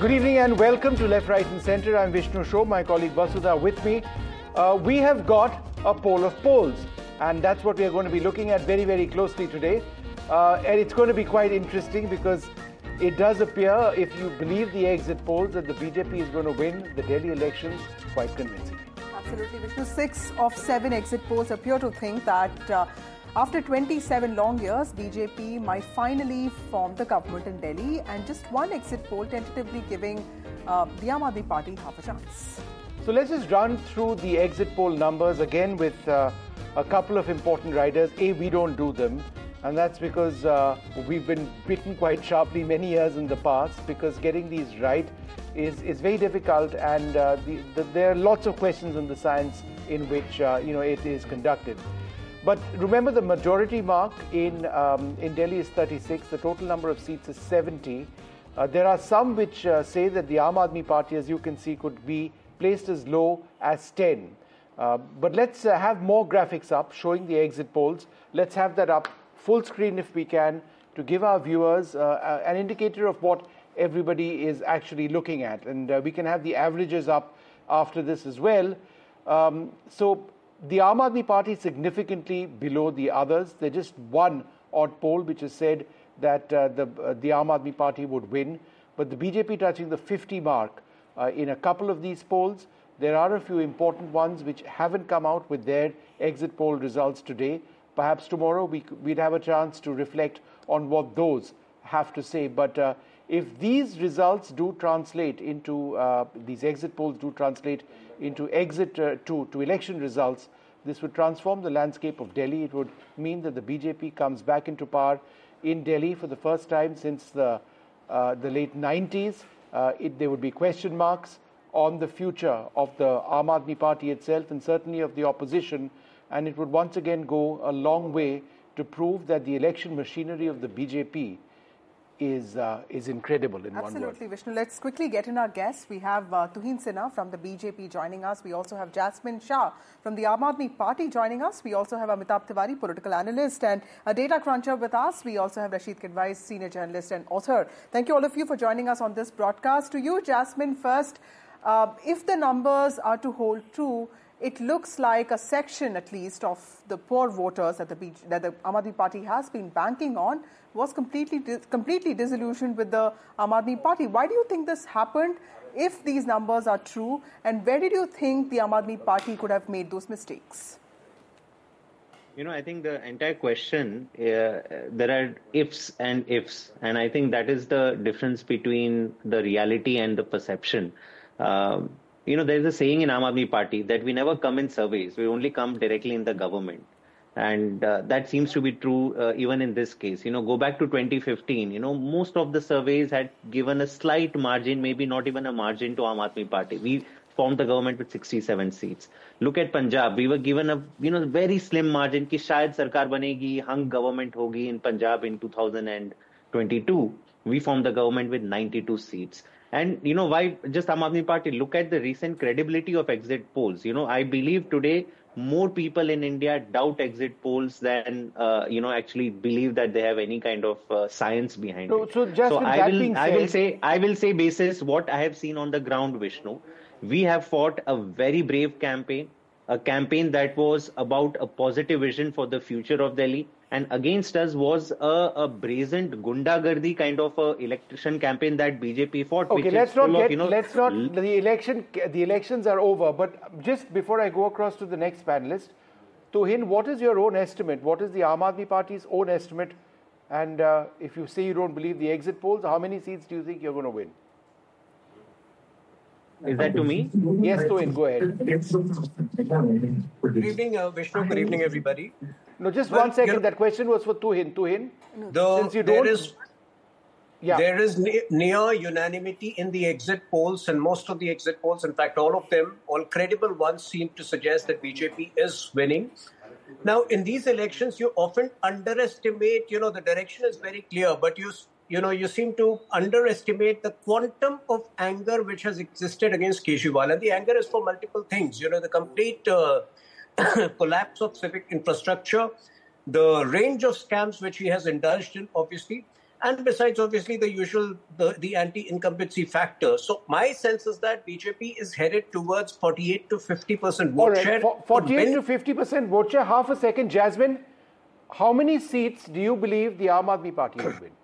Good evening and welcome to Left, Right and Centre. I'm Vishnu Shah, my colleague Vasudha with me. We have got a poll of polls, and that's what we are going to be looking at very, very closely today. And it's going to be quite interesting because it does appear, if you believe the exit polls, that the BJP is going to win the Delhi elections quite convincingly. Absolutely, Vishnu. 6 of 7 exit polls appear to think that after 27 long years, BJP might finally form the government in Delhi, and just one exit poll tentatively giving the Aam Aadmi Party half a chance. So let's just run through the exit poll numbers again with a couple of important riders. We don't do them, and that's because we've been bitten quite sharply many years in the past, because getting these right is very difficult, and there are lots of questions in the science in which it is conducted. But remember, the majority mark in Delhi is 36. The total number of seats is 70. There are some which say that the Aam Aadmi Party, as you can see, could be placed as low as 10. But let's have more graphics up showing the exit polls. Let's have that up full screen if we can, to give our viewers an indicator of what everybody is actually looking at. And we can have the averages up after this as well. So the Aam Aadmi Party is significantly below the others. There's just one odd poll which has said that the Aam Aadmi Party would win, but the BJP touching the 50 mark in a couple of these polls. There are a few important ones which haven't come out with their exit poll results today. Perhaps tomorrow we'd have a chance to reflect on what those have to say. But if these results do translate into, these exit polls do translate into to election results, this would transform the landscape of Delhi. It would mean that the BJP comes back into power in Delhi for the first time since the late 90s. There would be question marks on the future of the Aam Aadmi Party itself, and certainly of the opposition, and it would once again go a long way to prove that the election machinery of the BJP is incredible in one word. Absolutely, Vishnu. Let's quickly get in our guests. We have Tuhin Sinha from the BJP joining us. We also have Jasmine Shah from the Aam Aadmi Party joining us. We also have Amitabh Tiwari, political analyst and a data cruncher with us. We also have Rashid Kidwai, senior journalist and author. Thank you all of you for joining us on this broadcast. To you, Jasmine, first, if the numbers are to hold true, it looks like a section, at least, of the poor voters that the Aam Aadmi Party has been banking on was completely disillusioned with the Aam Aadmi Party. Why do you think this happened, if these numbers are true, and where did you think the Aam Aadmi Party could have made those mistakes? I think the entire question, there are ifs, and I think that is the difference between the reality and the perception. There's a saying in Aam Aadmi Party that we never come in surveys, we only come directly in the government. And that seems to be true even in this case. Go back to 2015, most of the surveys had given a slight margin, maybe not even a margin, to Aam Aadmi Party. We formed the government with 67 seats. Look at Punjab. We were given a very slim margin ki shayad sarkar banegi, hung government hogi in Punjab in 2022. We formed the government with 92 seats. And why just Aam Aadmi Party? Look at the recent credibility of exit polls. I believe today more people in India doubt exit polls than actually believe that they have any kind of science behind it. So I will say basis what I have seen on the ground, Vishnu. We have fought a very brave campaign, a campaign that was about a positive vision for the future of Delhi. And against us was a brazen gundagardi kind of a election campaign that BJP fought. Okay, the elections are over. But just before I go across to the next panelist, Tuhin, what is your own estimate? What is the Aam Aadmi Party's own estimate? And if you say you don't believe the exit polls, how many seats do you think you're going to win? Is that to me? Yes, Tuhin, go ahead. Good evening, Vishnu. Good evening, everybody. No, just 1 second. That question was for Tuhin. There is near unanimity in the exit polls, and most of the exit polls, in fact, all of them, all credible ones, seem to suggest that BJP is winning. Now, in these elections, you often underestimate, the direction is very clear, but you seem to underestimate the quantum of anger which has existed against Kejriwal. And the anger is for multiple things. The complete collapse of civic infrastructure, the range of scams which he has indulged in, obviously, And besides, obviously, the usual, the anti-incumbency factor. So my sense is that BJP is headed towards 48 to 50% vote share. 48 to 50% vote share. Half a second, Jasmine. How many seats do you believe the Aam Aadmi Party will win?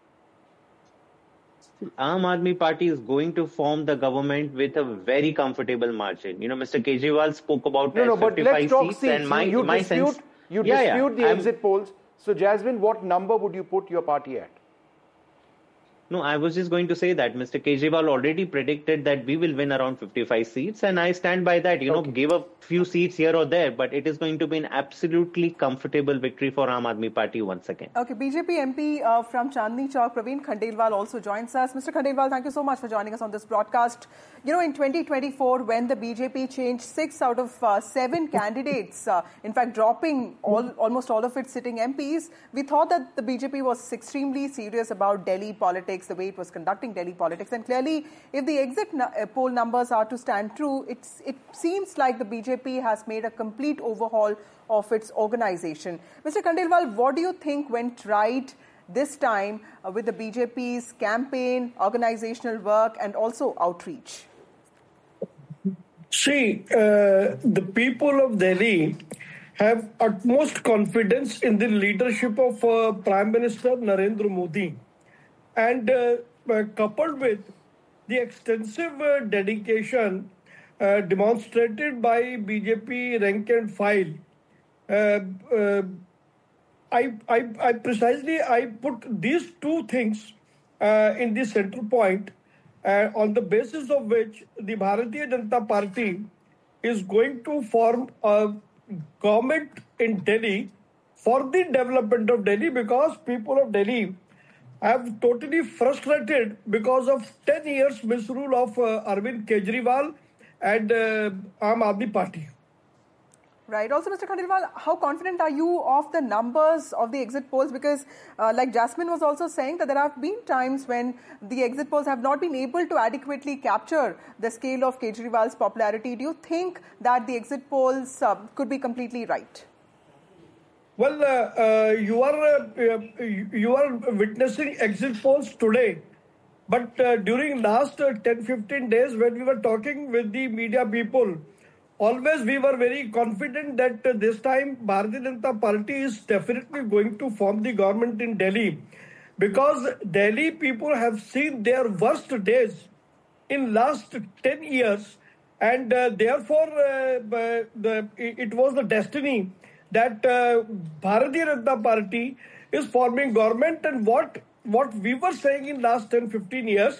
Aam Aadmi Party is going to form the government with a very comfortable margin. Mr. Kejriwal spoke about 55 seats, and my sense... You dispute the exit polls. So, Jasmine, what number would you put your party at? No, I was just going to say that Mr. Kejriwal already predicted that we will win around 55 seats, and I stand by that. Give a few seats here or there, but it is going to be an absolutely comfortable victory for Aam Aadmi Party once again. Okay, BJP MP from Chandni Chowk, Praveen Khandelwal also joins us. Mr. Khandelwal, thank you so much for joining us on this broadcast. In 2024, when the BJP changed 6 out of 7 candidates, in fact, dropping almost all of its sitting MPs, we thought that the BJP was extremely serious about Delhi politics, the way it was conducting Delhi politics. And clearly, if the exit poll numbers are to stand true, it seems like the BJP has made a complete overhaul of its organization. Mr. Khandelwal, what do you think went right this time with the BJP's campaign, organizational work, and also outreach? See, the people of Delhi have utmost confidence in the leadership of Prime Minister Narendra Modi. And coupled with the extensive dedication demonstrated by BJP rank and file, I put these two things in the central point, on the basis of which the Bharatiya Janata Party is going to form a government in Delhi for the development of Delhi, because people of Delhi have totally frustrated because of 10 years misrule of Arvind Kejriwal and Aam Aadmi Party. Right. Also, Mr. Khandelwal, how confident are you of the numbers of the exit polls? Because like Jasmine was also saying, that there have been times when the exit polls have not been able to adequately capture the scale of Kejriwal's popularity. Do you think that the exit polls could be completely right? Well, you are witnessing exit polls today. But during last 10-15 days, when we were talking with the media people, always we were very confident that this time Bharatiya Janata Party is definitely going to form the government in Delhi, because Delhi people have seen their worst days in last 10 years, and therefore it was the destiny that Bharatiya Janata Party is forming government. And what we were saying in last 10-15 years,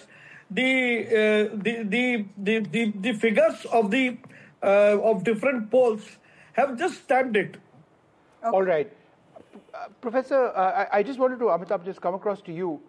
the figures of different polls have just stamped it. Okay. All right. Professor, I just wanted to, Amitabh, just come across to you.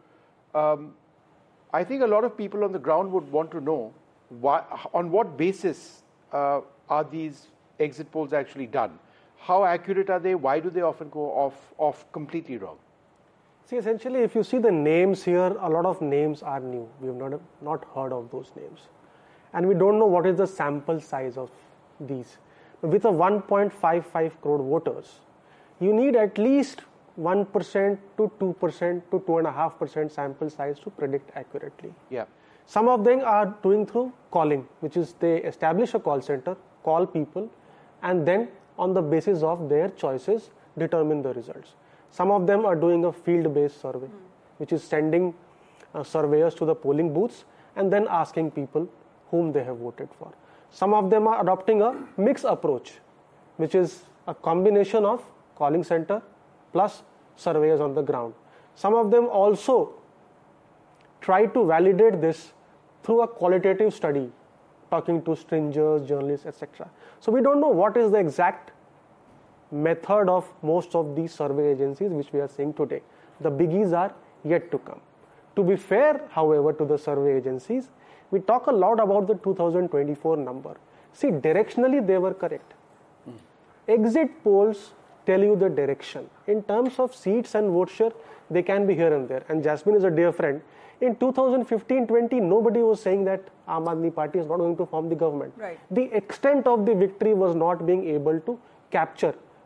I think a lot of people on the ground would want to know on what basis are these exit polls actually done? How accurate are they? Why do they often go off completely wrong? See, essentially, if you see the names here, a lot of names are new. We have not heard of those names. And we don't know what is the sample size of these. With a 1.55 crore voters, you need at least 1% to 2% to 2.5% sample size to predict accurately. Yeah. Some of them are doing through calling, which is they establish a call center, call people, and then on the basis of their choices, determine the results. Some of them are doing a field-based survey, which is sending surveyors to the polling booths and then asking people whom they have voted for. Some of them are adopting a mixed approach, which is a combination of calling center plus surveyors on the ground. Some of them also try to validate this through a qualitative study, talking to strangers, journalists, etc. So we don't know what is the exact method of most of these survey agencies which we are seeing today. The biggies are yet to come. To be fair, however, to the survey agencies, we talk a lot about the 2024 number. See, directionally they were correct. Exit polls tell you the direction. In terms of seats and vote share, they can be here and there. And Jasmine is a dear friend. In 2015-20, nobody was saying that Aam Aadmi Party is not going to form the government. Right. The extent of the victory was not being able to capture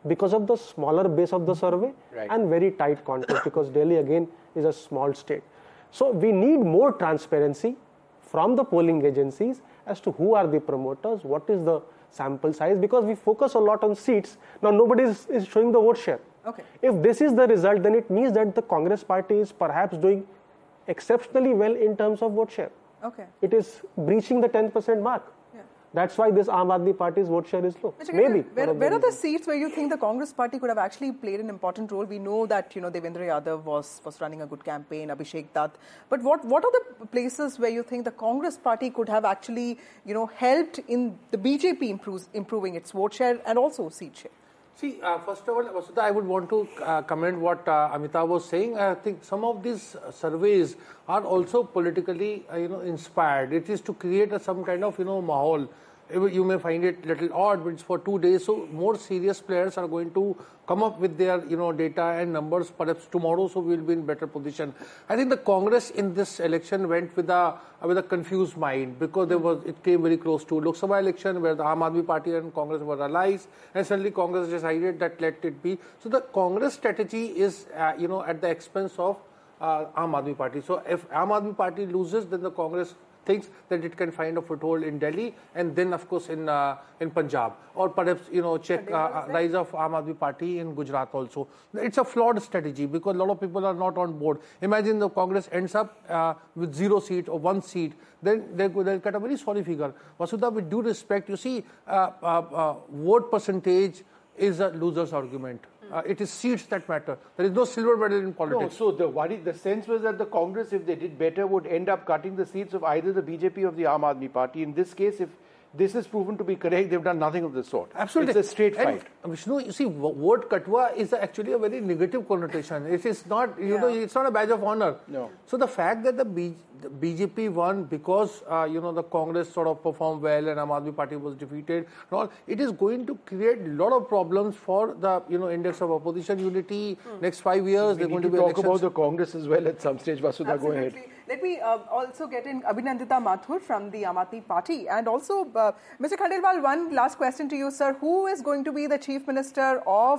because of the smaller base of the survey and very tight context, because Delhi again is a small state. So we need more transparency from the polling agencies as to who are the promoters, what is the sample size, because we focus a lot on seats. Now nobody is showing the vote share. Okay. If this is the result, then it means that the Congress party is perhaps doing exceptionally well in terms of vote share. Okay. It is breaching the 10% mark. That's why this Aam Aadmi Party's vote share is low. Maybe. Where are the seats where you think the Congress party could have actually played an important role? We know that, Devendra Yadav was running a good campaign, Abhishek Dutt. But what are the places where you think the Congress party could have actually, helped in the BJP improving its vote share and also seat share? See, first of all, Vasudha, I would want to comment what Amitabh was saying. I think some of these surveys are also politically, inspired. It is to create some kind of, mahal. You may find it a little odd, but it's for 2 days. So more serious players are going to come up with their, data and numbers perhaps tomorrow. So we'll be in better position. I think the Congress in this election went with a confused mind, because it came very close to Lok Sabha election where the Aam Aadmi Party and Congress were allies, and suddenly Congress decided that let it be. So the Congress strategy is, at the expense of Aam Aadmi Party. So if Aam Aadmi Party loses, then the Congress thinks that it can find a foothold in Delhi and then, of course, in Punjab, or perhaps check rise of Aam Aadmi Party in Gujarat also. It's a flawed strategy because a lot of people are not on board. Imagine the Congress ends up with 0 seat or 1 seat, then they'll get a very sorry figure. Vasudha, with due respect, you see, vote percentage is a loser's argument. It is seats that matter. There is no silver medal in politics. No, so the sense was that the Congress, if they did better, would end up cutting the seats of either the BJP or the Aam Aadmi Party. In this case, if this is proven to be correct, they've done nothing of the sort. Absolutely. It's a straight fight. Vishnu, you see, word katwa is actually a very negative connotation. It is not, it's not a badge of honor. No. So the fact that the BJP won because, the Congress sort of performed well and Aam Aadmi Party was defeated and all, it is going to create a lot of problems for the, index of opposition unity. Next 5 years, they're going to be talk elections. about the Congress as well at some stage. Vasudha, go ahead. Let me also get in Abhinandita Mathur from the Aam Aadmi Party. And also, Mr. Khandelwal, one last question to you, sir. Who is going to be the Chief Minister of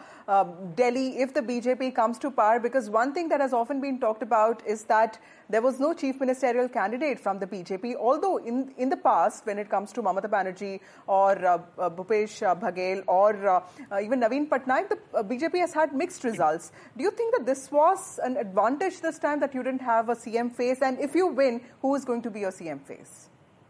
Delhi if the BJP comes to power? Because one thing that has often been talked about is that there was no chief ministerial candidate from the BJP, although in the past, when it comes to Mamata Banerjee or Bhupesh Baghel or even Naveen Patnaik, the BJP has had mixed results. Do you think that this was an advantage this time, that you didn't have a CM face? And if you win, who is going to be your CM face?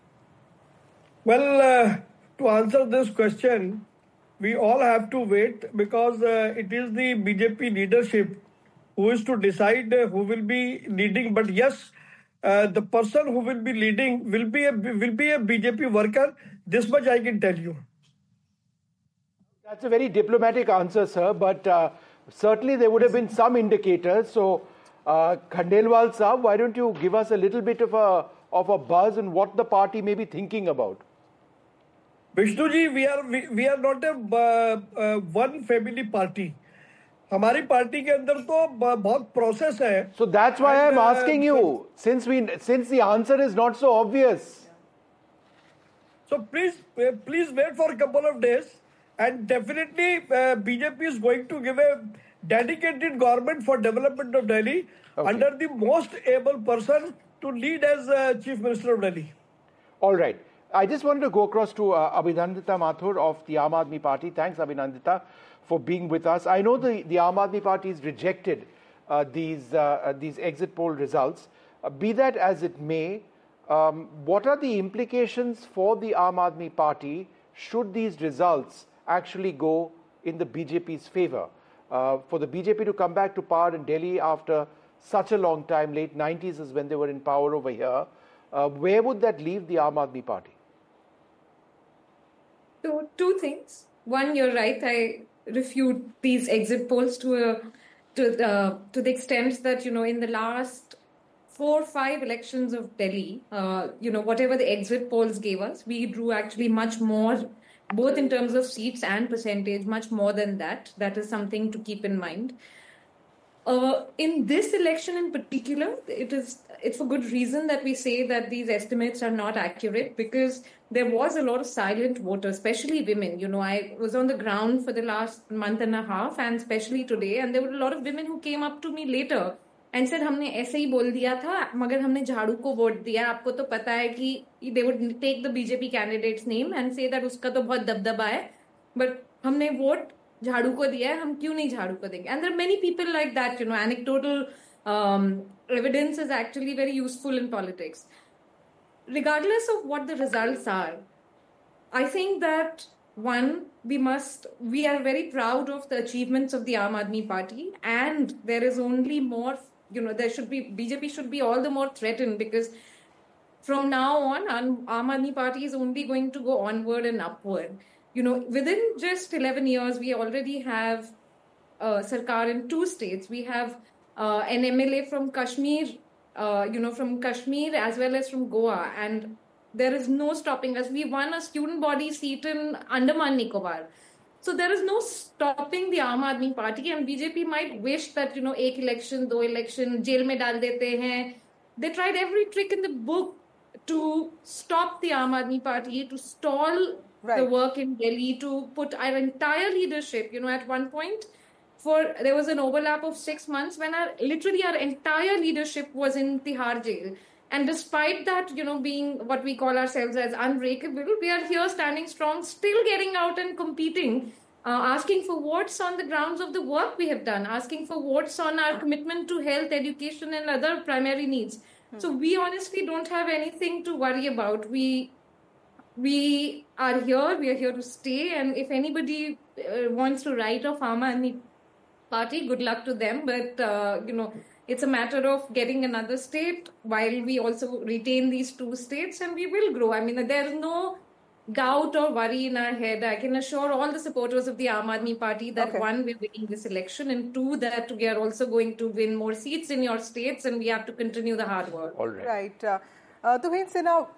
Well, to answer this question, we all have to wait, because it is the BJP leadership who is to decide who will be leading. But yes, the person who will be leading will be a BJP worker. This much I can tell you. That's a very diplomatic answer, sir. But certainly there would have been some indicators. So, Khandelwal Saab, why don't you give us a little bit of a buzz on what the party may be thinking about? Vishnu ji, we are not a one family party. हमारी party के अंदर तो बहुत process है. So that's why I'm asking you, since the answer is not so obvious. So please wait for a couple of days, and definitely BJP is going to give a dedicated government for development of Delhi under the most able person to lead as Chief Minister of Delhi. All right. I just wanted to go across to Abhinandita Mathur of the Aam Aadmi Party. Thanks, Abhinandita, for being with us. I know the Aam Aadmi Party has rejected these exit poll results. Be that as it may, what are the implications for the Aam Aadmi Party should these results actually go in the BJP's favor? For the BJP to come back to power in Delhi after such a long time, late 90s is when they were in power over here, where would that leave the Aam Aadmi Party? So, two things. One, you're right. I refute these exit polls to the extent that, in the last 4 or 5 elections of Delhi, whatever the exit polls gave us, we drew actually much more, both in terms of seats and percentage, much more than that. That is something to keep in mind. In this election in particular, it's for good reason that we say that these estimates are not accurate, because there was a lot of silent voters, especially women. You know, I was on the ground for the last month and a half, and especially today, and there were a lot of women who came up to me later and said, हमने ऐसे ही बोल दिया था, मगर हमने झाड़ू को vote दिया. आपको तो पता है कि they would take the BJP candidate's name and say that उसका तो बहुत दबदबा है, but हमने वोट झाड़ू को दिया है, हम क्यों नहीं झाड़ू को देंगे? And there are many people like that. You know, anecdotal evidence is actually very useful in politics. Regardless of what the results are, I think that we are very proud of the achievements of the Aam Aadmi Party, and there is only more, you know, BJP should be all the more threatened, because from now on, Aam Aadmi Party is only going to go onward and upward. You know, within just 11 years, we already have Sarkar in 2 states. We have an MLA from Kashmir, from Kashmir as well as from Goa. And there is no stopping us. We won a student body seat in Andaman Nicobar. So there is no stopping the Aam Aadmi Party. And BJP might wish that, you know, ek election, do election, jail mein dal dete hain. They tried every trick in the book to stop the Aam Aadmi Party, to stall the work in Delhi, to put our entire leadership, you know, at one point, there was an overlap of 6 months when literally our entire leadership was in Tihar jail. And despite that, you know, being what we call ourselves as unbreakable, we are here standing strong, still getting out and competing, asking for votes on the grounds of the work we have done, asking for votes on our commitment to health, education, and other primary needs. So we honestly don't have anything to worry about. We are here to stay, and if anybody wants to write off Aam Aadmi Party, good luck to them. But, you know, it's a matter of getting another state while we also retain these 2 states, and we will grow. I mean, there is no doubt or worry in our head. I can assure all the supporters of the Aam Aadmi Party that 1, we're winning this election, and 2, that we are also going to win more seats in your states, and we have to continue the hard work. All right. Right. Tuhin Sinha,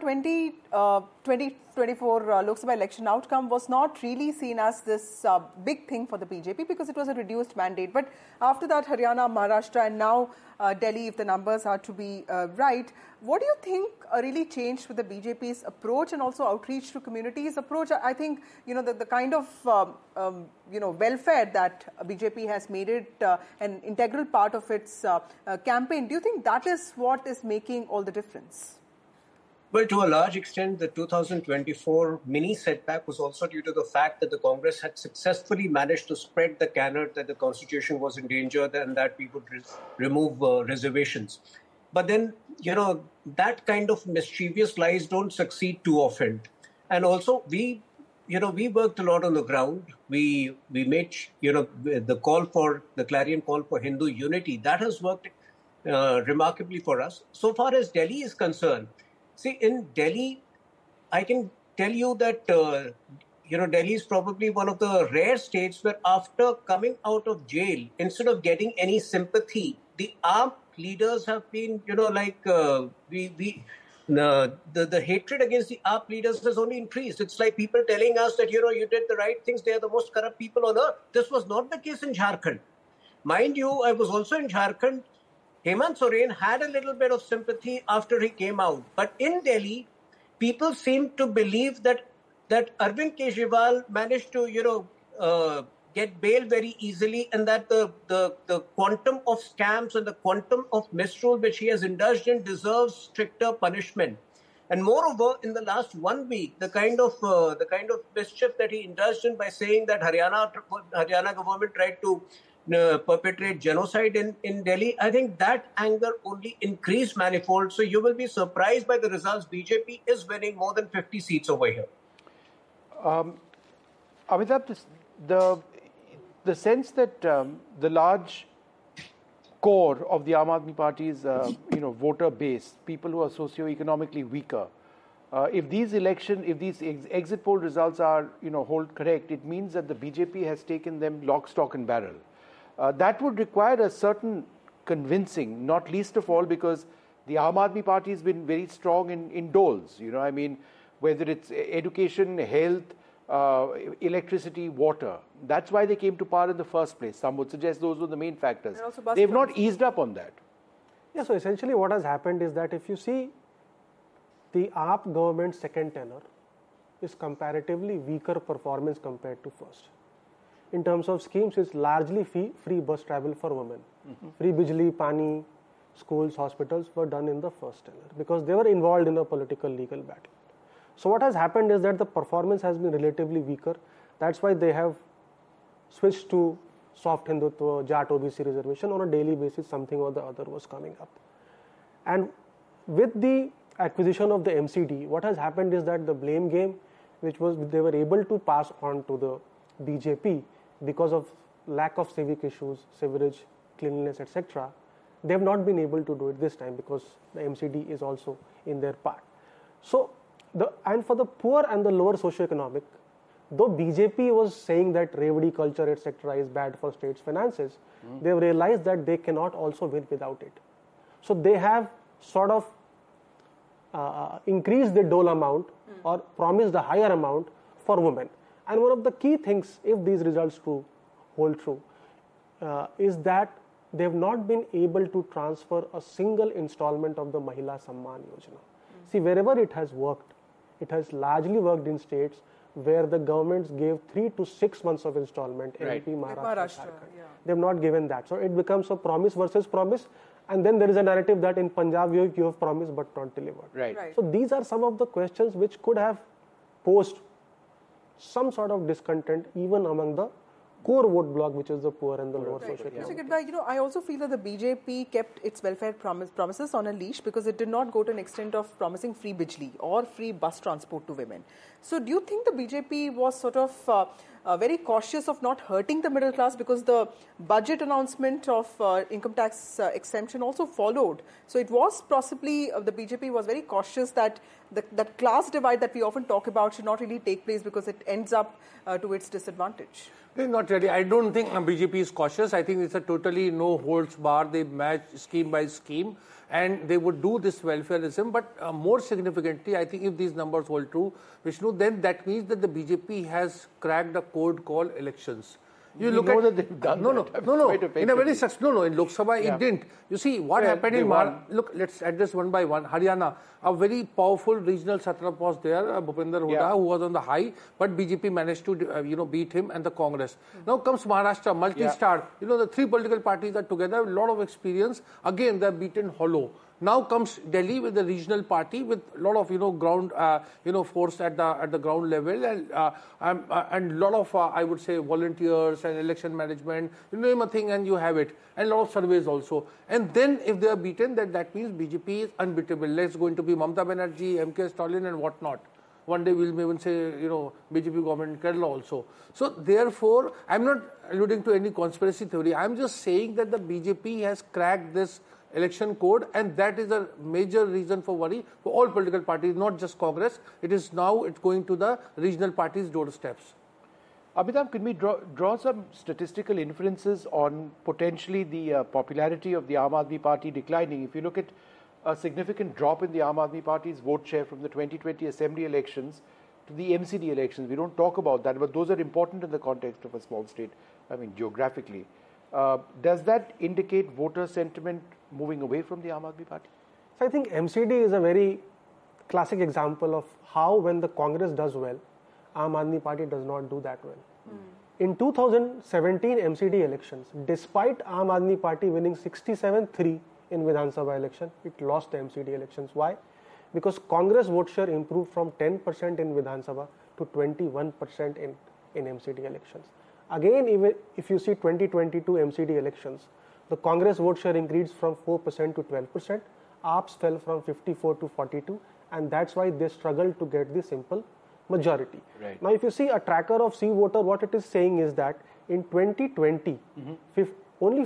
2024 Lok Sabha election outcome was not really seen as this big thing for the BJP, because it was a reduced mandate. But after that, Haryana, Maharashtra, and now Delhi, if the numbers are to be right, what do you think really changed with the BJP's approach and also outreach to communities approach? I think, you know, the kind of, welfare that BJP has made it an integral part of its campaign. Do you think that is what is making all the difference? Well, to a large extent, the 2024 mini setback was also due to the fact that the Congress had successfully managed to spread the canard that the Constitution was endangered and that we would remove reservations. But then, you know, that kind of mischievous lies don't succeed too often. And also, we worked a lot on the ground. We made, the clarion call for Hindu unity. That has worked remarkably for us. So far as Delhi is concerned, see, in Delhi, I can tell you that, Delhi is probably one of the rare states where after coming out of jail, instead of getting any sympathy, the armed leaders have been, the hatred against the AAP leaders has only increased. It's like people telling us that, you did the right things. They are the most corrupt people on earth. This was not the case in Jharkhand. Mind you, I was also in Jharkhand. Hemant Soren had a little bit of sympathy after he came out. But in Delhi, people seem to believe that Arvind Kejriwal managed to, get bail very easily, and that the quantum of scams and the quantum of misrule which he has indulged in deserves stricter punishment. And moreover, in the last 1 week, the kind of mischief that he indulged in by saying that Haryana government tried to perpetrate genocide in Delhi, I think that anger only increased manifold. So you will be surprised by the results. BJP is winning more than 50 seats over here. Amitabh, the sense that the large core of the Aam Aadmi Party's voter base, people who are socio-economically weaker, if these exit poll results are hold correct, it means that the BJP has taken them lock, stock and barrel. That would require a certain convincing, not least of all because the Aam Aadmi Party has been very strong in doles. Whether it's education, health, electricity, water. That's why they came to power in the first place. Some would suggest those were the main factors. They've not eased up on that. Yeah, so essentially what has happened is that if you see the AAP government's second tenure is comparatively weaker performance compared to first. In terms of schemes, it's largely free bus travel for women. Free bijli, pani, schools, hospitals were done in the first tenure because they were involved in a political legal battle. So what has happened is that the performance has been relatively weaker. That's why they have switched to soft Hindutva, Jat OBC reservation on a daily basis, something or the other was coming up. And with the acquisition of the MCD, what has happened is that the blame game, which was they were able to pass on to the BJP because of lack of civic issues, sewerage, cleanliness, etc., they have not been able to do it this time because the MCD is also in their part. So, and for the poor and the lower socioeconomic, though BJP was saying that Revdi culture, etc., is bad for state's finances, they have realized that they cannot also win without it. So they have sort of increased the dole amount or promised a higher amount for women. And one of the key things, if these results hold true, is that they have not been able to transfer a single installment of the Mahila Samman Yojana. See, wherever it has worked, it has largely worked in states where the governments gave 3 to 6 months of installment, Right. MP, Maharashtra, they have not given that. So it becomes a promise versus promise, and then there is a narrative that in Punjab you have promised but not delivered. Right. Right. So these are some of the questions which could have posed some sort of discontent even among the core vote bloc, which is the poor and the lower socioeconomic. Mr. Kidwai, I also feel that the BJP kept its welfare promises on a leash because it did not go to an extent of promising free bijli or free bus transport to women. So do you think the BJP was sort of very cautious of not hurting the middle class because the budget announcement of income tax exemption also followed? So it was possibly, the BJP was very cautious that that class divide that we often talk about should not really take place because it ends up to its disadvantage. Not really. I don't think BJP is cautious. I think it's a totally no holds bar. They match scheme by scheme and they would do this welfareism. But more significantly, I think if these numbers hold true, Vishnu, then that means that the BJP has cracked a code called elections. You look know at that they've done no, that. no. In a very in Lok Sabha Yeah. it didn't. You see what Well, happened they in won. Look, let's address one by one. Haryana, a very powerful regional satrap was there, Bhupinder Huda, Yeah. who was on the high, but BJP managed to beat him and the Congress. Now comes Maharashtra, multi-star. The three political parties are together, a lot of experience. Again, they're beaten hollow. Now comes Delhi with the regional party with a lot of ground force at the ground level and a lot of I would say volunteers and election management. You name a thing and you have it, and a lot of surveys also. And then if they are beaten, that means BJP is unbeatable. Let's going to be Mamata Banerjee, MK Stalin, and whatnot. One day we'll even say BJP government in Kerala also. So therefore, I'm not alluding to any conspiracy theory. I'm just saying that the BJP has cracked this election code, and that is a major reason for worry for all political parties, not just Congress. It's going to the regional parties' doorsteps. Amitabh, can we draw some statistical inferences on potentially the popularity of the Aam Aadmi Party declining? If you look at a significant drop in the Aam Aadmi Party's vote share from the 2020 Assembly elections to the MCD elections, we don't talk about that, but those are important in the context of a small state, geographically. Does that indicate voter sentiment moving away from the Aam Aadmi Party? So I think MCD is a very classic example of how when the Congress does well, Aam Aadmi Party does not do that well. In 2017 MCD elections, despite Aam Aadmi Party winning 67-3 in Vidhan Sabha election, it lost the MCD elections. Why? Because Congress vote share improved from 10% in Vidhan Sabha to 21% in MCD elections. Again, even if you see 2022 MCD elections, the Congress vote share increased from 4% to 12%, AAPs fell from 54 to 42, and that's why they struggled to get the simple majority. Right. Now, if you see a tracker of C voter, what it is saying is that in 2020, only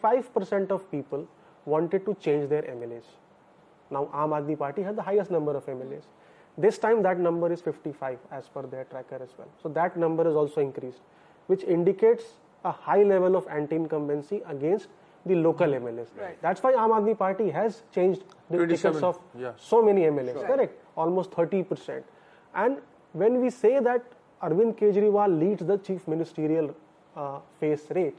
45% of people wanted to change their MLAs. Now, Aam Aadmi Party had the highest number of MLAs. This time, that number is 55 as per their tracker as well. So that number is also increased, which indicates a high level of anti-incumbency against the local MLAs. Right. That's why Aam Aadmi Party has changed the tickets of so many MLAs, correct? Almost 30%. And when we say that Arvind Kejriwal leads the chief ministerial face rates.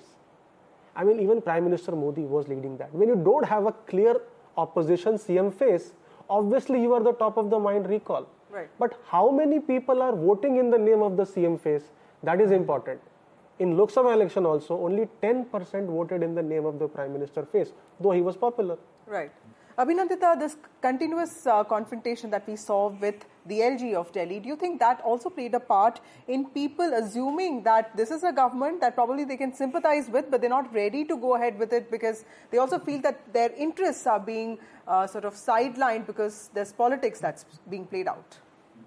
I mean, even Prime Minister Modi was leading that. When you don't have a clear opposition CM face, obviously you are the top of the mind recall. Right. But how many people are voting in the name of the CM face? That is important. In Lok Sabha election also, only 10% voted in the name of the Prime Minister face, though he was popular. Right. Abhinandita, this continuous confrontation that we saw with the LG of Delhi, do you think that also played a part in people assuming that this is a government that probably they can sympathize with, but they're not ready to go ahead with it because they also feel that their interests are being sort of sidelined because there's politics that's being played out?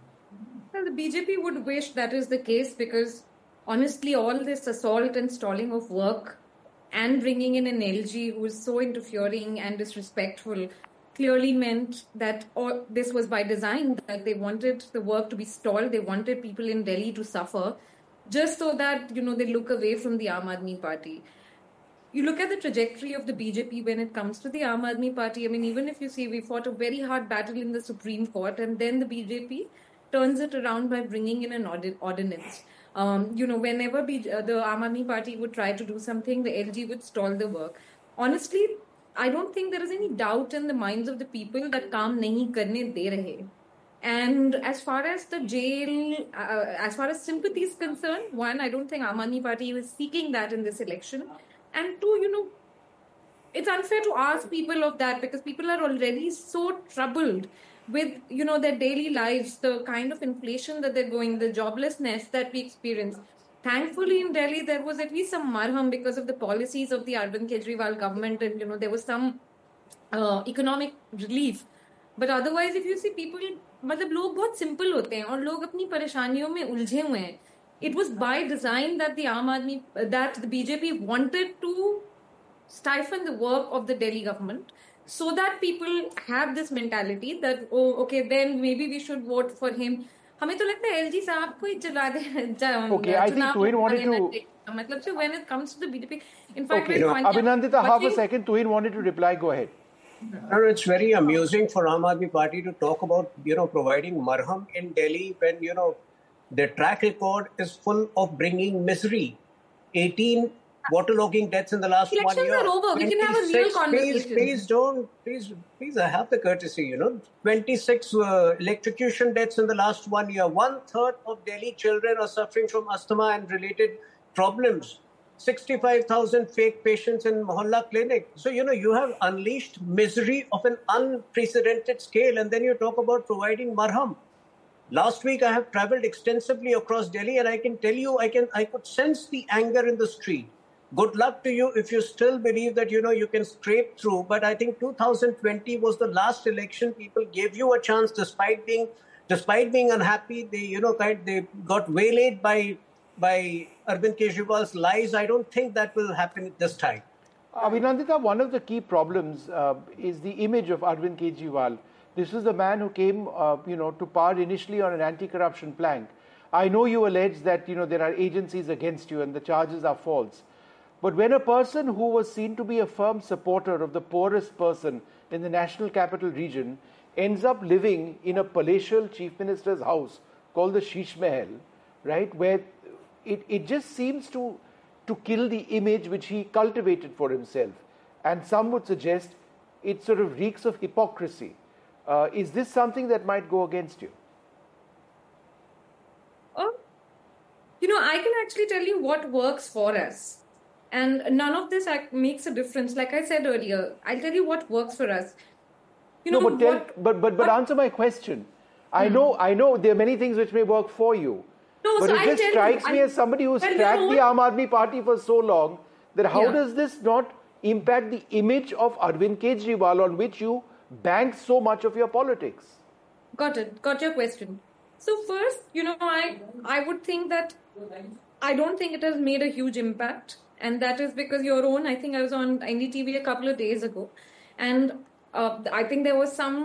Well, the BJP would wish that is the case because honestly, all this assault and stalling of work and bringing in an LG who is so interfering and disrespectful clearly meant that this was by design, that they wanted the work to be stalled. They wanted people in Delhi to suffer just so that, they look away from the Aam Aadmi Party. You look at the trajectory of the BJP when it comes to the Aam Aadmi Party. I mean, even if you see we fought a very hard battle in the Supreme Court and then the BJP turns it around by bringing in an ordinance. Whenever the Aam Aadmi Party would try to do something, the LG would stall the work. Honestly, I don't think there is any doubt in the minds of the people that kaam nahi karne de rahe. And as far as the jail, as far as sympathy is concerned, one, I don't think Aam Aadmi Party was seeking that in this election. And two, it's unfair to ask people of that because people are already so troubled with, their daily lives, the kind of inflation that they're going, the joblessness that we experience. Thankfully, in Delhi, there was at least some marham because of the policies of the Arvind Kejriwal government and, there was some economic relief. But otherwise, if you see people, मतलब लोग बहुत simple होते हैं और लोग अपनी परेशानियों में उलझे हुए हैं. It was by design that the BJP wanted to stifle the work of the Delhi government so that people have this mentality that, oh, okay, then maybe we should vote for him. हमें तो लगता है LG साहब को ही चला दे. Okay, I think Tuhin wanted to. मतलब so when it comes to the BJP, in fact, okay, Abhinandita, half a second. Tuhin wanted to reply. Go ahead. No, it's very amusing for Aam Aadmi Party to talk about, providing marham in Delhi when, their track record is full of bringing misery. 18 waterlogging deaths in the last 1 year. Elections are over. We can have a real conversation. Please, I have the courtesy, 26 electrocution deaths in the last 1 year. 1/3 of Delhi children are suffering from asthma and related problems. 65,000 fake patients in Mohalla clinic. So, you have unleashed misery of an unprecedented scale, and then you talk about providing marham. Last week, I have traveled extensively across Delhi, and I can tell you, I could sense the anger in the street. Good luck to you if you still believe that, you can scrape through. But I think 2020 was the last election. People gave you a chance despite being unhappy. They got waylaid by Arvind Kejriwal's lies. I don't think that will happen this time. Abhinandita, one of the key problems is the image of Arvind Kejriwal. This was the man who came, to power initially on an anti-corruption plank. I know you allege that, there are agencies against you and the charges are false. But when a person who was seen to be a firm supporter of the poorest person in the national capital region ends up living in a palatial chief minister's house called the Sheesh Mahal, right, where it just seems to kill the image which he cultivated for himself. And some would suggest it sort of reeks of hypocrisy. Is this something that might go against you? I can actually tell you what works for us. And none of this makes a difference. Like I said earlier, I'll tell you what works for us. But answer my question. I know there are many things which may work for you. No, but so it just strikes me as somebody who's tracked the Aam Aadmi Party for so long that how does this not impact the image of Arvind Kejriwal on which you bank so much of your politics? Got it. Got your question. So first, I would think that I don't think it has made a huge impact. And that is because I think I was on NDTV a couple of days ago. And I think there was some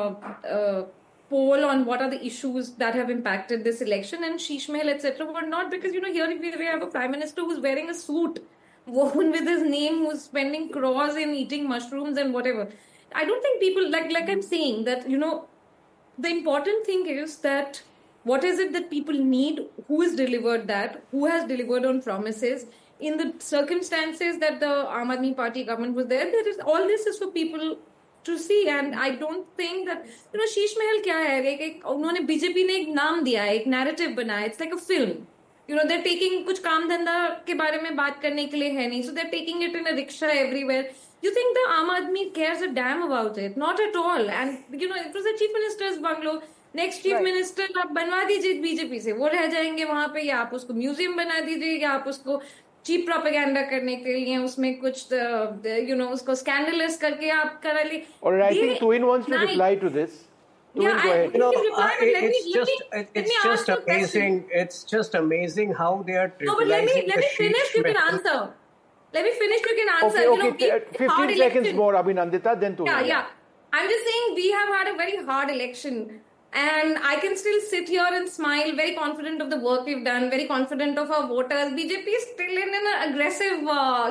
poll on what are the issues that have impacted this election, and Sheesh Mahal, etc. were not, because, here we have a prime minister who's wearing a suit, woven with his name, who's spending crores in eating mushrooms and whatever. I don't think people, like I'm saying, that, the important thing is that What is it that people need? Who has delivered that? Who has delivered on promises? In the circumstances that the Aam Aadmi Party government was there, all this is for people to see. And I don't think that, Sheesh Mahal kya hai? Unhone BJP ne ek naam diya hai, ek narrative banaya. It's like a film. They're taking kuch kaam dhanda ke baare mein baat karne ke liye hai nahi. So they're taking it in a rickshaw everywhere. You think the Aam Aadmi cares a damn about it? Not at all. And, it was the Chief Minister's bungalow. Next chief minister आप बनवा दीजिए BJP से, वो रह जाएंगे वहां पे, या आप उसको म्यूजियम बना दीजिए, या आप उसको चीप प्रोपेगेंडा करने के लिए उसमें कुछ उसको स्कैंडलस करके आप करा ली. Or I think Tuhin wants to reply to this. Tuhin, go ahead. It's just amazing. It's just amazing how they are trivializing let me finish. You can answer. Let me finish. You can answer. Okay. 15 seconds more, Abhinandita, then Tuhin. Yeah. I'm just saying we have had a very hard election. And I can still sit here and smile, very confident of the work we've done, very confident of our voters. BJP is still in an aggressive,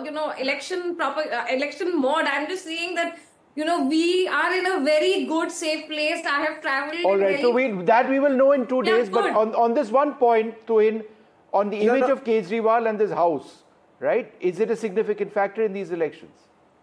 election mode. I'm just saying that, we are in a very good, safe place. I have traveled. All right, so we will know in 2 days. But on this one point, Tuhin, on the image of Kejriwal and this house, right? Is it a significant factor in these elections?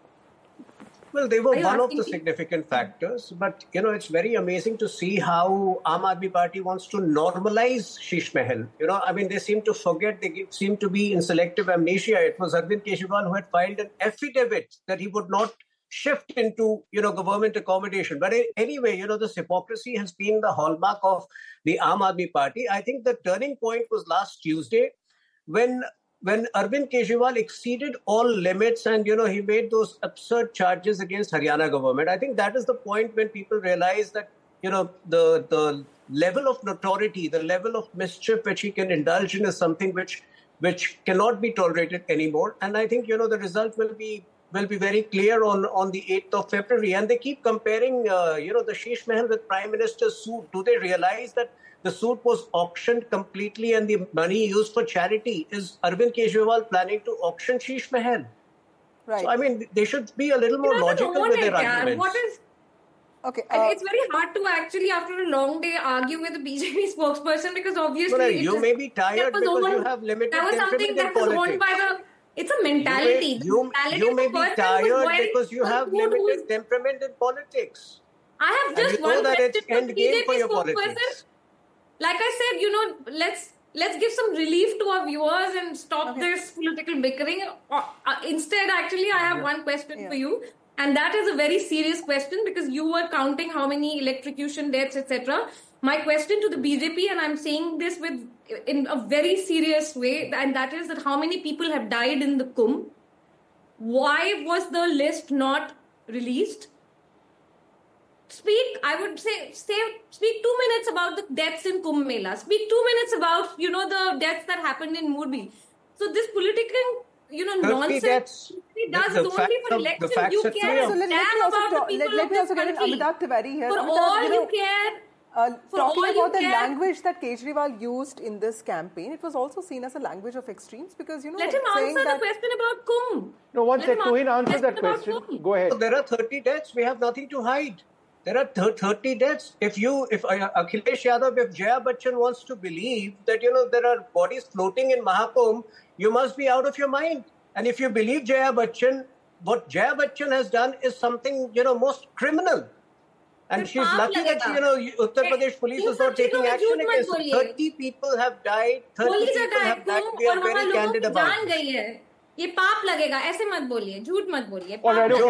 Well, they were one of the significant factors, but it's very amazing to see how Aam Aadmi Party wants to normalize Sheesh Mahal. They seem to forget, they seem to be in selective amnesia. It was Arvind Kejriwal who had filed an affidavit that he would not shift into, government accommodation. But anyway, this hypocrisy has been the hallmark of the Aam Aadmi Party. I think the turning point was last Tuesday when Arvind Kejriwal exceeded all limits and, he made those absurd charges against Haryana government. I think that is the point when people realize that, the level of notoriety, the level of mischief which he can indulge in is something which cannot be tolerated anymore. And I think, the result will be very clear on the 8th of February. And they keep comparing, the Sheesh Mahal with Prime Minister's suit. Do they realize that the suit was auctioned completely and the money used for charity? Is Arvind Kejriwal planning to auction Sheesh Mahal? Right. So, they should be a little more logical with their arguments. Okay. It's very hard to actually, after a long day, argue with a BJP spokesperson because obviously... you may be tired because you have limited temperament in politics. It's a mentality. You may be tired because you have limited temperament in politics. I have just one question for the BJP spokesperson. Like I said, let's give some relief to our viewers and stop this political bickering. Instead, actually, I have one question for you. And that is a very serious question because you were counting how many electrocution deaths, etc. My question to the BJP, and I'm saying this in a very serious way, and that is that how many people have died in the Kumbh? Why was the list not released? Speak 2 minutes about the deaths in Kumbh Mela. Speak 2 minutes about, the deaths that happened in Morbi. So this political, nonsense does it only for election. You care damn about the people of this country. Amitabh Tiwari here. For all you care. Talking about the language that Kejriwal used in this campaign, it was also seen as a language of extremes because, Let him answer the question about Kumbh. No, one second. Tuhin, answer that question. Go ahead. So there are 30 deaths. We have nothing to hide. There are 30 deaths. If Akhilesh Yadav, if Jaya Bachchan wants to believe that, there are bodies floating in Mahakumbh, you must be out of your mind. And if you believe Jaya Bachchan, what Jaya Bachchan has done is something, most criminal. And she's lucky that, Uttar Pradesh police is not taking action against her. 30 people have died. 30 people have died. We are very candid about it. ये पाप लगेगा, ऐसे मत बोलिए, झूठ मत बोलिए.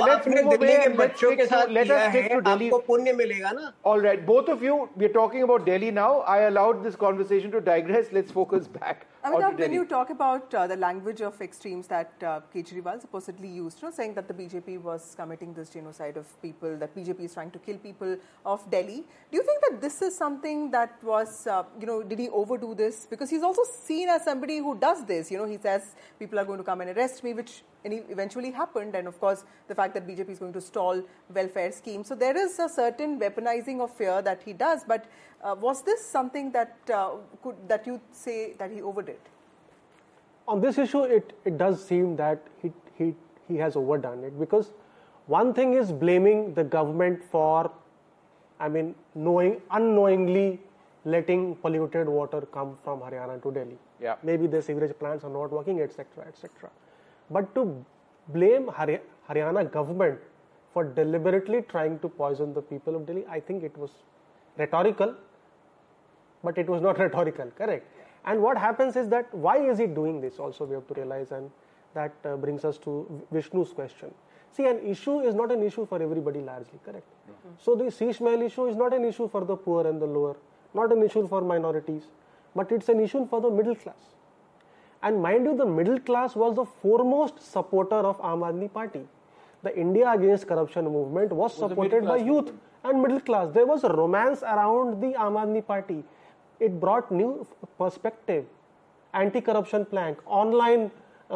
All right, both of you, we're talking about Delhi now. I allowed this conversation to digress. Let's focus back. Amitabh, when you talk about the language of extremes that Kejriwal supposedly used, saying that the BJP was committing this genocide of people, that BJP is trying to kill people of Delhi, do you think that this is something that was, did he overdo this? Because he's also seen as somebody who does this. He says people are going to come and arrest me, which eventually happened. And of course, the fact that BJP is going to stall welfare schemes. So there is a certain weaponizing of fear that he does. But was this something that that you say that he overdid? On this issue, it does seem that he has overdone it, because one thing is blaming the government for, unknowingly letting polluted water come from Haryana to Delhi. Yeah. Maybe the sewerage plants are not working, etc., etc. But to blame Haryana government for deliberately trying to poison the people of Delhi, I think it was rhetorical, but it was not rhetorical, correct? And what happens is that why is he doing this also we have to realize, and that brings us to Vishnu's question. See, an issue is not an issue for everybody largely, correct? So the sea smell issue is not an issue for the poor and the lower, not an issue for minorities, but it's an issue for the middle class. And mind you, the middle class was the foremost supporter of Aam Aadmi Party. The India Against Corruption movement was supported by youth and middle class. There was a romance around the Aam Aadmi Party. It brought new perspective, anti-corruption plank, online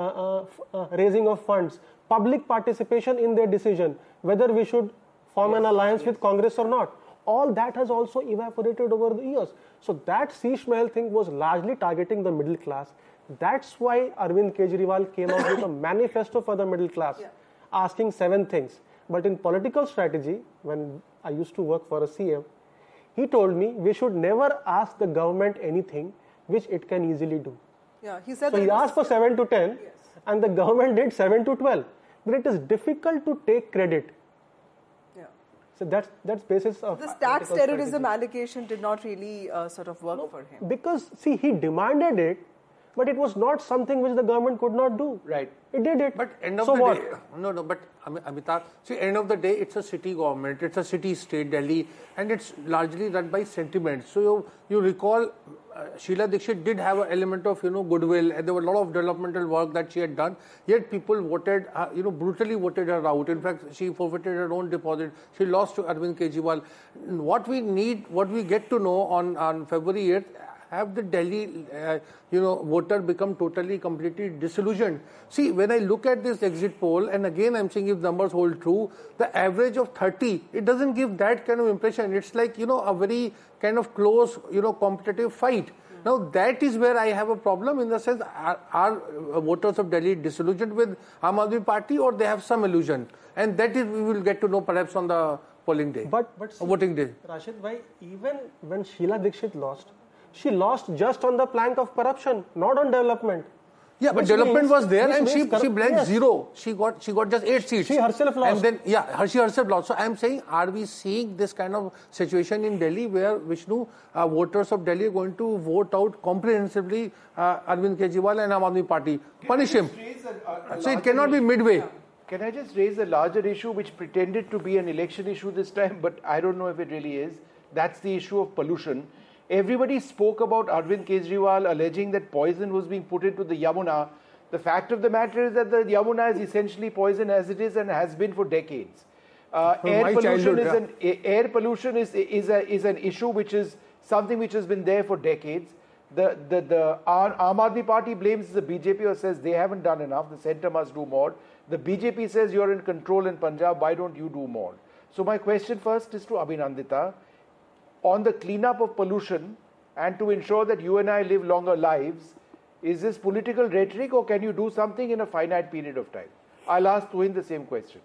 raising of funds, public participation in their decision, whether we should form an alliance with Congress or not. All that has also evaporated over the years. So that sea smell thing was largely targeting the middle class. That's why Arvind Kejriwal came out with a manifesto for the middle class, asking 7 things. But in political strategy, when I used to work for a CM, he told me we should never ask the government anything which it can easily do. Yeah, he said. So he asked for 7 to 10, and the government did 7 to 12. But it is difficult to take credit. Yeah. So that's basis of this tax terrorism allocation did not really sort of work for him. Because see, he demanded it, but it was not something which the government could not do. Right. It did it. But end of so the what? day, no, but Amitabh, see, end of the day, it's a city government, it's a city-state, Delhi, and it's largely run by sentiment. So you recall, Sheila Dikshit did have an element of, goodwill, and there were a lot of developmental work that she had done, yet people voted, brutally voted her out. In fact, she forfeited her own deposit. She lost to Arvind Kejriwal. What we get to know on February 8th, have the Delhi, voter become totally, completely disillusioned? See, when I look at this exit poll, and again I'm saying if numbers hold true, the average of 30, it doesn't give that kind of impression. It's like, a very kind of close, competitive fight. Now, that is where I have a problem in the sense, are voters of Delhi disillusioned with Aam Aadmi Party, or they have some illusion? And that is, we will get to know perhaps on the polling day, but see, voting day. Rashid bhai, even when Sheila Dikshit lost, she lost just on the plank of corruption, not on development. Yeah, but development was there, and she blanked zero. She got just 8 seats. She herself lost. And then, she herself lost. So I am saying, are we seeing this kind of situation in Delhi where Vishnu, voters of Delhi are going to vote out comprehensively Arvind Kejriwal and Aam Aadmi Party? Punish him. So it cannot be midway. Can I just raise a larger issue which pretended to be an election issue this time, but I don't know if it really is? That's the issue of pollution. Everybody spoke about Arvind Kejriwal alleging that poison was being put into the Yamuna. The fact of the matter is that the Yamuna is essentially poison as it is and has been for decades. Air pollution is an issue which is something which has been there for decades. The Aam Aadmi Party blames the BJP or says they haven't done enough. The centre must do more. The BJP says you're in control in Punjab. Why don't you do more? So my question first is to Abhinandita. On the cleanup of pollution and to ensure that you and I live longer lives, is this political rhetoric or can you do something in a finite period of time? I'll ask Tuhin the same question.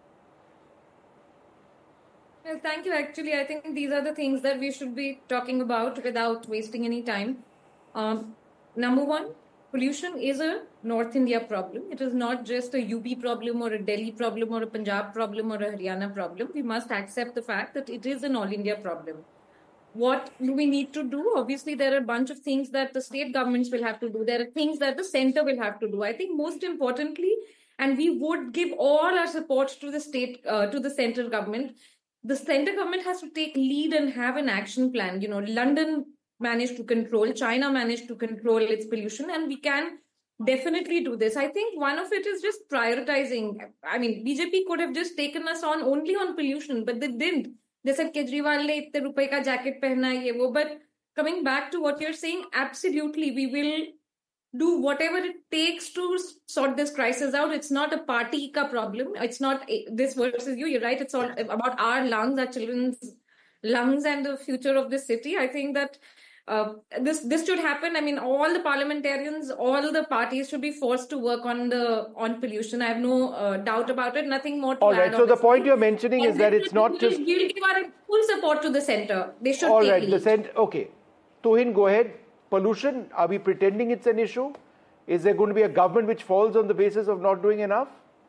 Well, thank you. Actually, I think these are the things that we should be talking about without wasting any time. Number one, pollution is a North India problem. It is not just a UP problem or a Delhi problem or a Punjab problem or a Haryana problem. We must accept the fact that it is an all India problem. What do we need to do? Obviously, there are a bunch of things that the state governments will have to do. There are things that the center will have to do. I think most importantly, and we would give all our support to the to the central government. The center government has to take lead and have an action plan. London managed to control, China managed to control its pollution, and we can definitely do this. I think one of it is just prioritizing. I mean, BJP could have just taken us on only on pollution, but they didn't. They said Kejriwal ne itne rupaye ka jacket pehna hai ye wo. But coming back to what you're saying, absolutely, we will do whatever it takes to sort this crisis out. It's not a party ka problem. It's not this versus you. You're right. It's all about our lungs, our children's lungs, and the future of this city. I think that this should happen. I mean, all the parliamentarians, all the parties should be forced to work on pollution. I have no doubt about it. Nothing more to add. All right. So the point you're mentioning is that it's not just. We will give our full support to the centre. They should. All take right. lead. The centre. Okay. Tuhin, go ahead. Pollution, are we pretending it's an issue? Is there going to be a government which falls on the basis of not doing enough?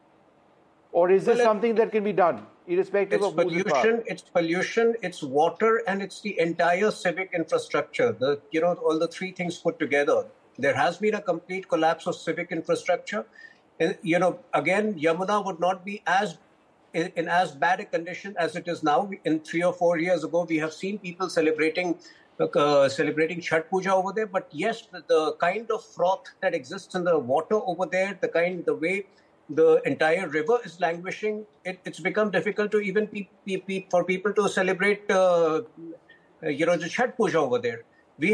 Or is this something that can be done, irrespective of who's in power? It's pollution, it's water, and it's the entire civic infrastructure. All the three things put together. There has been a complete collapse of civic infrastructure. And, again, Yamuna would not be in as bad a condition as it is now. In 3 or 4 years ago, we have seen people celebrating Chhath Puja over there. But yes, the kind of froth that exists in the water over there, the way the entire river is languishing, it's become difficult to even for people to celebrate the Chhath Puja over there. We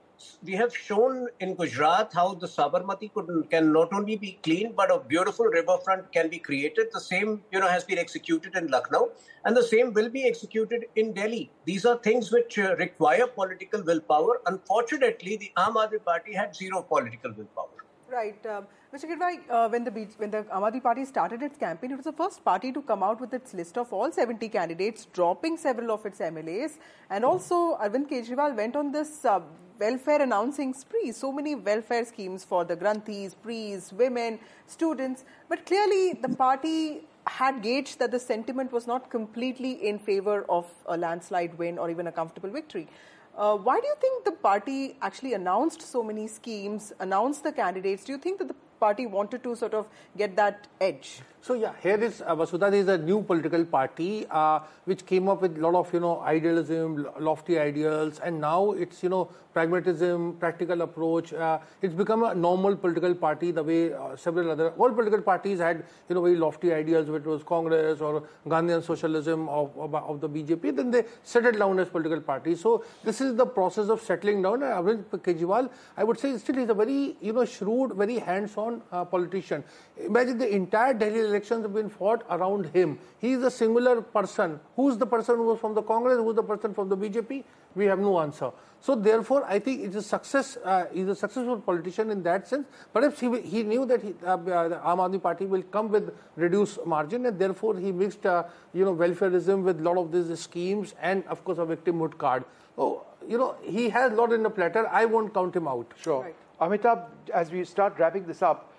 have shown in Gujarat how the Sabarmati can not only be clean, but a beautiful riverfront can be created. The same, has been executed in Lucknow, and the same will be executed in Delhi. These are things which require political willpower. Unfortunately, the Aam Aadmi Party had zero political willpower. Right. Mr. Kidwai, when the Aam Aadmi Party started its campaign, it was the first party to come out with its list of all 70 candidates, dropping several of its MLAs. And also, Arvind Kejriwal went on this welfare announcing spree. So many welfare schemes for the Granthis, priests, women, students. But clearly, the party had gauged that the sentiment was not completely in favor of a landslide win or even a comfortable victory. Why do you think the party actually announced so many schemes, announced the candidates? Do you think that the party wanted to sort of get that edge? So yeah, here is Vasudha. There is a new political party which came up with a lot of idealism, lofty ideals, and now it's pragmatism, practical approach. It's become a normal political party the way all political parties had very lofty ideals, whether it was Congress or Gandhian socialism of the BJP. Then they settled down as political parties. So this is the process of settling down. Arvind Kejriwal, I would say, still is a very shrewd, very hands-on politician. Imagine the entire Delhi elections have been fought around him. He is a singular person. Who's the person who was from the Congress? Who's the person from the BJP? We have no answer. So therefore, I think it's a success. He's a successful politician in that sense. Perhaps he knew that the Aam Aadmi Party will come with reduced margin, and therefore he mixed welfareism with a lot of these schemes and of course a victimhood card. So he has a lot in the platter. I won't count him out. Sure. Right. Amitabh, as we start wrapping this up,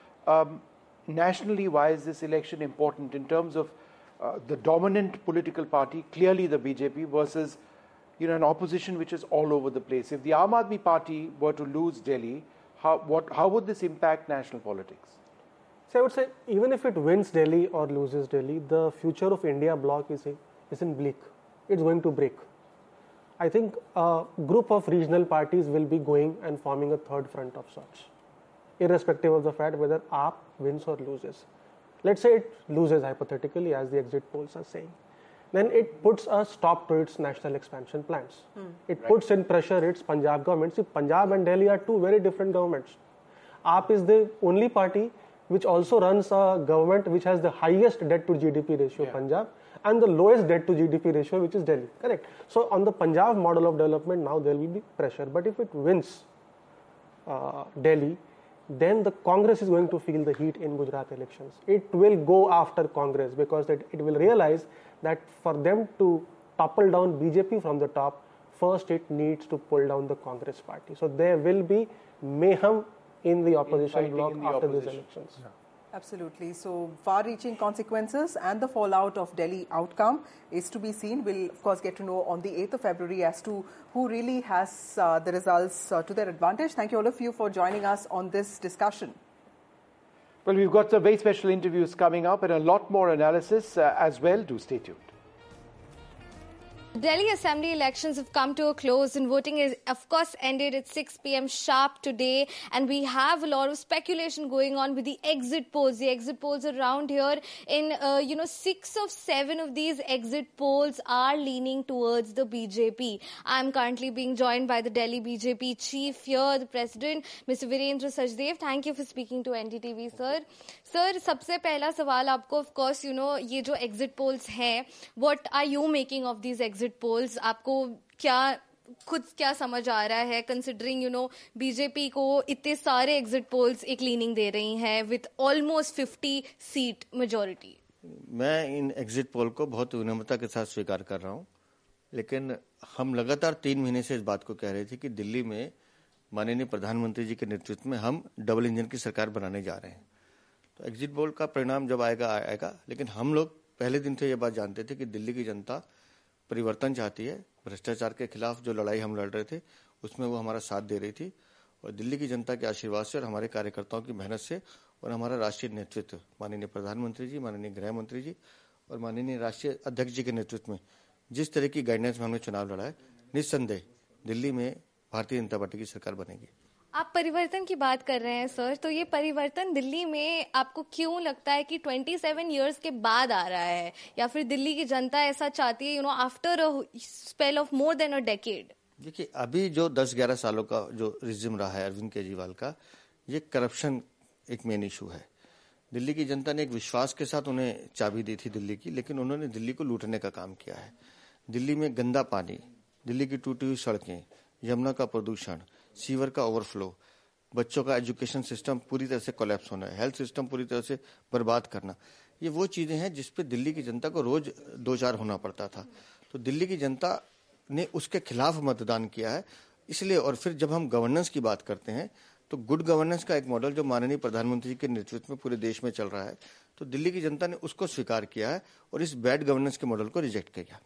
nationally, why is this election important in terms of the dominant political party, clearly the BJP, versus an opposition which is all over the place? If the Aam Aadmi Party were to lose Delhi, how would this impact national politics? So I would say, even if it wins Delhi or loses Delhi, the future of India bloc isn't bleak. It's going to break. I think a group of regional parties will be going and forming a third front of sorts, irrespective of the fact whether AAP wins or loses. Let's say it loses hypothetically, as the exit polls are saying. Then it puts a stop to its national expansion plans. It puts in pressure its Punjab government. See, Punjab and Delhi are two very different governments. AAP is the only party which also runs a government which has the highest debt to GDP ratio, Punjab, and the lowest debt to GDP ratio, which is Delhi. Correct. So on the Punjab model of development, now there will be pressure. But if it wins Delhi, then the Congress is going to feel the heat in Gujarat elections. It will go after Congress because it will realize that for them to topple down BJP from the top, first it needs to pull down the Congress party. So there will be mayhem in the opposition bloc after these elections. Yeah. Absolutely. So far-reaching consequences and the fallout of Delhi outcome is to be seen. We'll, of course, get to know on the 8th of February as to who really has the results to their advantage. Thank you, all of you, for joining us on this discussion. Well, we've got some very special interviews coming up and a lot more analysis as well. Do stay tuned. Delhi Assembly elections have come to a close and voting is, of course, ended at 6 p.m. sharp today. And we have a lot of speculation going on with the exit polls. The exit polls around here in, 6 of 7 of these exit polls are leaning towards the BJP. I'm currently being joined by the Delhi BJP chief here, the president, Mr. Virendra Sachdev. Thank you for speaking to NDTV, sir. Sir, सबसे पहला सवाल आपको, of course, ये जो exit polls हैं, what are you making of these exit polls? आपको खुद क्या समझ आ रहा है, considering, BJP को इतने सारे exit polls एक leaning दे रही हैं with almost 50 seat majority? मैं इन exit poll को बहुत विनम्रता के साथ स्वीकार कर रहा हूँ, लेकिन हम लगातार 3 महीने से इस बात को कह रहे थे कि दिल्ली में माननीय प्रधानमंत्री जी के नेतृत्व में हम डबल इंजन की सरकार बनाने जा रहे हैं। तो एग्जिट पोल का परिणाम जब आएगा, लेकिन हम लोग पहले दिन से ये बात जानते थे कि दिल्ली की जनता परिवर्तन चाहती है। भ्रष्टाचार के खिलाफ जो लड़ाई हम लड़ रहे थे उसमें वो हमारा साथ दे रही थी, और दिल्ली की जनता के आशीर्वाद से और हमारे कार्यकर्ताओं की मेहनत से और हमारा राष्ट्रीय नेतृत्व माननीय प्रधानमंत्री जी, माननीय गृह मंत्री जी और माननीय राष्ट्रीय अध्यक्ष जी के नेतृत्व में जिस तरह की गाइडेंस में हमने चुनाव लड़ा है, निस्संदेह दिल्ली में भारतीय जनता पार्टी की सरकार बनेगी। आप परिवर्तन की बात कर रहे हैं सर, तो ये परिवर्तन दिल्ली में आपको क्यों लगता है कि 27 इयर्स के बाद आ रहा है, या फिर दिल्ली की जनता ऐसा चाहती है after a spell of more than a decade? देखिए, अभी जो 10-11 सालों का जो रिजिम रहा है अरविंद केजरीवाल का, ये करप्शन एक मेन इशू है। दिल्ली की जनता ने एक विश्वास के साथ उन्हें चाबी दी थी दिल्ली की, लेकिन उन्होंने दिल्ली को लूटने का काम किया है। दिल्ली में गंदा पानी, दिल्ली की टूटी हुई सड़कें, यमुना का प्रदूषण, सीवर का ओवरफ्लो, बच्चों का एजुकेशन सिस्टम पूरी तरह से कोलैप्स होना, हेल्थ सिस्टम पूरी तरह से बर्बाद करना, ये वो चीजें हैं जिसपे दिल्ली की जनता को रोज 2-4 होना पड़ता था। तो दिल्ली की जनता ने उसके खिलाफ मतदान किया है, इसलिए। और फिर जब हम गवर्नेंस की बात करते हैं तो गुड गवर्नेंस का एक मॉडल जो माननीय प्रधानमंत्री के नेतृत्व में पूरे देश में चल रहा है, तो दिल्ली की जनता ने उसको स्वीकार किया है और इस बैड गवर्नेंस के मॉडल को रिजेक्ट किया।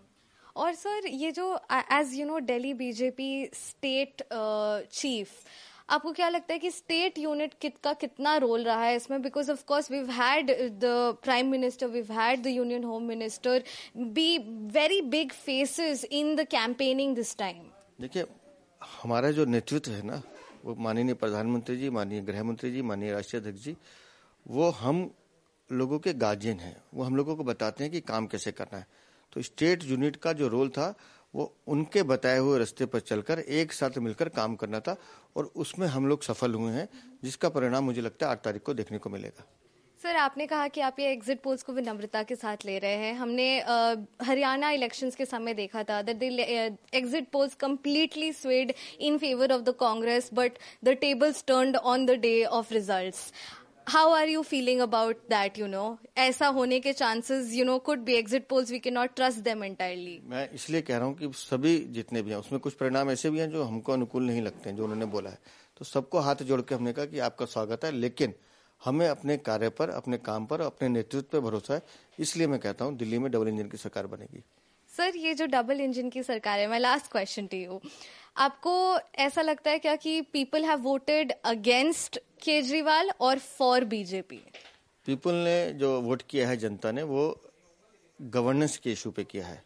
और सर, ये जो as you know Delhi BJP state chief, आपको क्या लगता है कि स्टेट यूनिट का कितना रोल रहा है इसमें? Because of course we had the prime minister, we had the union home minister be very big faces in the campaigning this time. देखिए, हमारा जो नेतृत्व है ना, वो माननीय प्रधानमंत्री जी, माननीय गृह मंत्री जी, माननीय राष्ट्रीय अध्यक्ष जी, वो हम लोगों के गार्जियन हैं। वो हम लोगों को बताते हैं कि काम कैसे करना है। तो स्टेट यूनिट का जो रोल था वो उनके बताए हुए रास्ते पर चलकर एक साथ मिलकर काम करना था, और उसमें हम लोग सफल हुए हैं, जिसका परिणाम मुझे लगता है 8 तारीख को देखने को मिलेगा। सर, आपने कहा कि आप ये एग्जिट पोल्स को विनम्रता के साथ ले रहे हैं। हमने हरियाणा इलेक्शंस के समय देखा था that the exit polls completely swayed in favour of the Congress, but the tables turned on the day of results. How are you feeling about that? ऐसा होने के chances, could be exit polls. We cannot trust them entirely. मैं इसलिए कह रहा हूँ कि सभी जितने भी हैं उसमें कुछ परिणाम ऐसे भी हैं जो हमको अनुकूल नहीं लगते हैं, जो उन्होंने बोला है। तो सबको हाथ जोड़ के हमने कहा कि आपका स्वागत है, लेकिन हमें अपने कार्य पर, अपने काम पर, अपने नेतृत्व पर भरोसा है। इसलिए मैं कहता हूँ दिल्ली में डबल इंजन की सरकार बनेगी। सर, ये जो डबल इंजन की सरकार है, my last question to you, आपको ऐसा लगता है क्या कि people have voted against Kejriwal और फॉर बीजेपी? पीपल ने जो वोट किया है, जनता ने, वो गवर्नेंस के इशू पे किया है।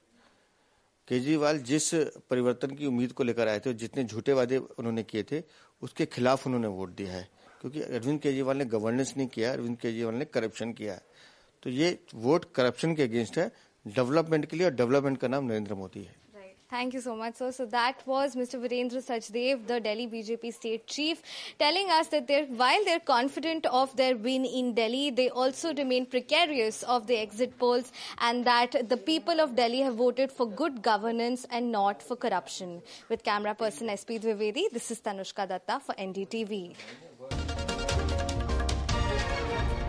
केजरीवाल जिस परिवर्तन की उम्मीद को लेकर आए थे, जितने झूठे वादे उन्होंने किए थे, उसके खिलाफ उन्होंने वोट दिया है, क्योंकि अरविंद केजरीवाल ने गवर्नेंस नहीं किया, अरविंद केजरीवाल ने करप्शन किया है। तो ये वोट करप्शन के अगेंस्ट है, डेवलपमेंट के लिए, और डेवलपमेंट का नाम नरेंद्र मोदी है। Thank you so much, sir. So that was Mr. Virendra Sachdev, the Delhi BJP state chief, telling us that while they're confident of their win in Delhi, they also remain precarious of the exit polls, and that the people of Delhi have voted for good governance and not for corruption. With camera person SP Dwivedi, this is Tanushka Datta for NDTV.